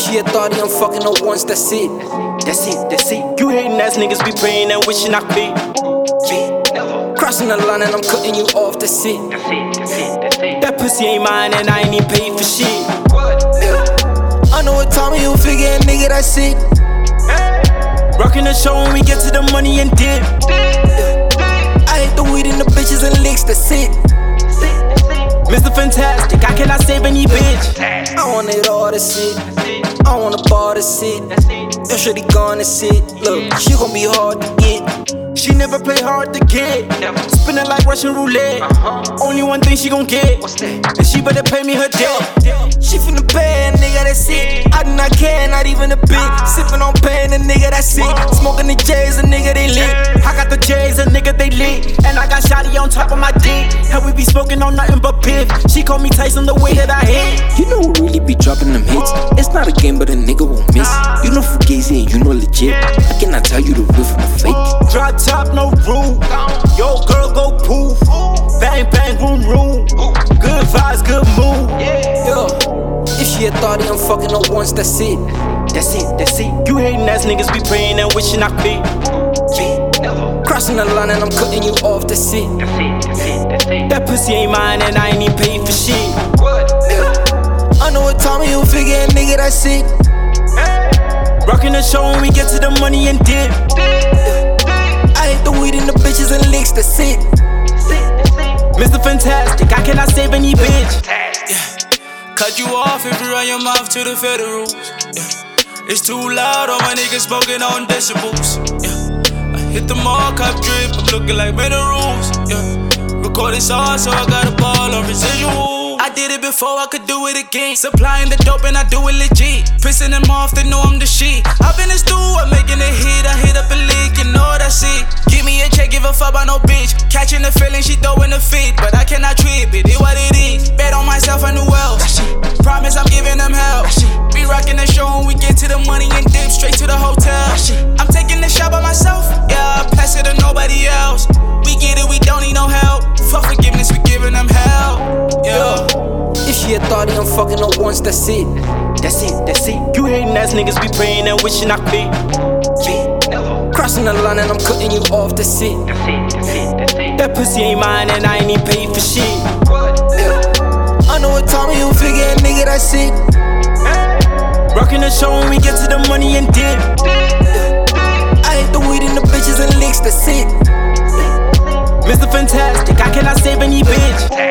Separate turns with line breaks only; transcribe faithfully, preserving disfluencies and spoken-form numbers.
she a thotty, I'm fucking her once, that's it. That's it, that's it.
You hating ass niggas be praying and wishing I could.
Crossing the line and I'm cutting you off, that's it.
That's it, that's it, that's it.
That pussy ain't mine and I ain't even paid for shit.
Yeah. I know what Tommy you figure, nigga, that's it.
Rockin' the show when we get to the money and dip.
I hate the weed and the bitches and licks, that's it.
Mister Fantastic, I cannot save any bitch.
I want it all, that's it. I want a bar, that's it. That shorty gone, that's it. Look, she gon' be hard to get.
She never play hard to get. Spinning like Russian roulette. Only one thing she gon' get, and she better pay me her debt.
She finna pay, nigga, that's it. I do not care, not even a bit. Sippin' on pain, a nigga, that's it. Smoking the J's, a nigga, they lit.
I got the J's, a nigga, they lit. And I got Shotty on top of my dick. And we be smoking on nothing but piff. She call me Tyson the way that I hit.
You know who really be dropping them hits. It's not a game, but a nnigga won't miss. You know Fugazi and you know legit. I cannot tell you the real from the fake.
Drop top, no roof. Yo, girl, go poof. Bang, bang, room, room. Good vibes, good mood.
Yo, if she a thotty, I'm fucking her once, that's it.
That's it, that's it. You hating ass niggas be praying and wishing I could.
Crossing the line and I'm cutting you off, that's it.
That's it, that's it, that's it.
That pussy ain't mine and I ain't even paid for shit.
Yeah. I know what Tommy you figure, nigga, that's it.
Rockin' the show when we get to the money and dip.
I hate the weed and the bitches and licks, that's it.
Mister Fantastic, I cannot save any bitch.
Yeah. Cut you off if you run your mouth to the federals. Yeah. It's too loud, all my niggas smoking on decibels. Yeah. I hit the mall, cop drip, I'm looking like minerals. Yeah. Recording sauce, so I got a ball on residual. I did it before, I could do it again. Supplying the dope and I do it legit. Pissing them off, they know I'm the shit. I've been in stew, I'm making a hit. I hit up a lick, you know that's it. Give me a check, give a fuck about no bitch. Catching the feeling, she throwing a fit. But I cannot trip it, it what it is. Bet on myself, I knew else. Promise I'm giving them hell. Be rocking the show when we get to the money and dip straight to the hotel. I'm taking the shot by myself, yeah, I pass it to nobody else. We get it, we don't need no help. Fuck forgiveness, we giving them hell, yeah.
If she a thotty, I'm fucking her once, that's it.
That's it, that's it. You hating ass niggas be praying and wishing I could.
Crossing the line and I'm cutting you off, that's it.
That's it, that's it, that's it.
That pussy ain't mine and I ain't even paid for shit.
Yeah. I know what Tommy you figure, nigga, that's it.
Rockin' the show when we get to the money and dip.
I hate the weed and the bitches and licks, that's it.
Mister Fantastic, I cannot save any bitch.